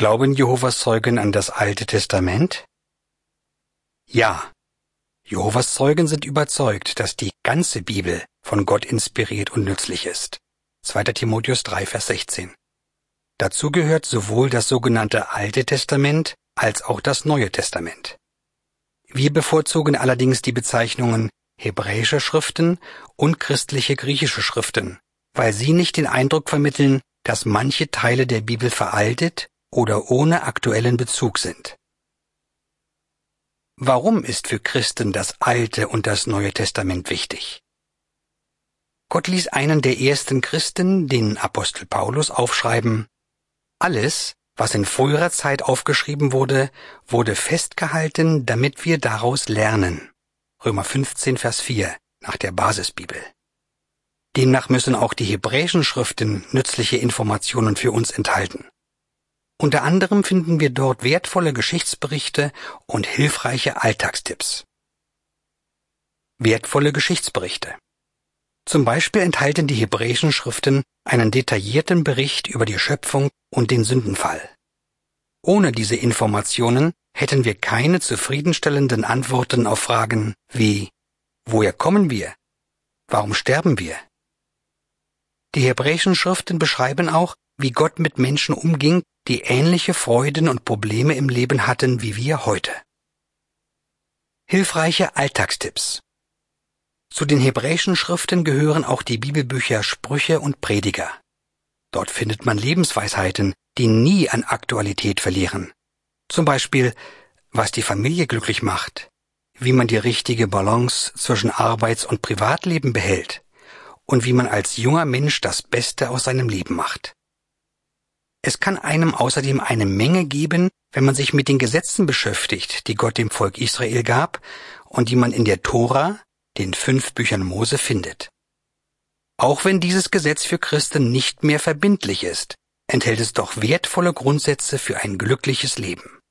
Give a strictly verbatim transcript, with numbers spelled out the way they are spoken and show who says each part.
Speaker 1: Glauben Jehovas Zeugen an das Alte Testament? Ja. Jehovas Zeugen sind überzeugt, dass die ganze Bibel von Gott inspiriert und nützlich ist. zweiter Timotheus drei, Vers sechzehn. Dazu gehört sowohl das sogenannte Alte Testament als auch das Neue Testament. Wir bevorzugen allerdings die Bezeichnungen hebräische Schriften und christliche griechische Schriften, weil sie nicht den Eindruck vermitteln, dass manche Teile der Bibel veraltet oder ohne aktuellen Bezug sind. Warum ist für Christen das Alte und das Neue Testament wichtig? Gott ließ einen der ersten Christen, den Apostel Paulus, aufschreiben: Alles, was in früherer Zeit aufgeschrieben wurde, wurde festgehalten, damit wir daraus lernen. Römer fünfzehn, Vers vier, nach der Basisbibel. Demnach müssen auch die hebräischen Schriften nützliche Informationen für uns enthalten. Unter anderem finden wir dort wertvolle Geschichtsberichte und hilfreiche Alltagstipps. Wertvolle Geschichtsberichte. Zum Beispiel enthalten die hebräischen Schriften einen detaillierten Bericht über die Schöpfung und den Sündenfall. Ohne diese Informationen hätten wir keine zufriedenstellenden Antworten auf Fragen wie: Woher kommen wir? Warum sterben wir? Die hebräischen Schriften beschreiben auch, wie Gott mit Menschen umging, die ähnliche Freuden und Probleme im Leben hatten wie wir heute. Hilfreiche Alltagstipps. Zu den hebräischen Schriften gehören auch die Bibelbücher Sprüche und Prediger. Dort findet man Lebensweisheiten, die nie an Aktualität verlieren. Zum Beispiel, was die Familie glücklich macht, wie man die richtige Balance zwischen Arbeits- und Privatleben behält und wie man als junger Mensch das Beste aus seinem Leben macht. Es kann einem außerdem eine Menge geben, wenn man sich mit den Gesetzen beschäftigt, die Gott dem Volk Israel gab und die man in der Tora, den fünf Büchern Mose, findet. Auch wenn dieses Gesetz für Christen nicht mehr verbindlich ist, enthält es doch wertvolle Grundsätze für ein glückliches Leben.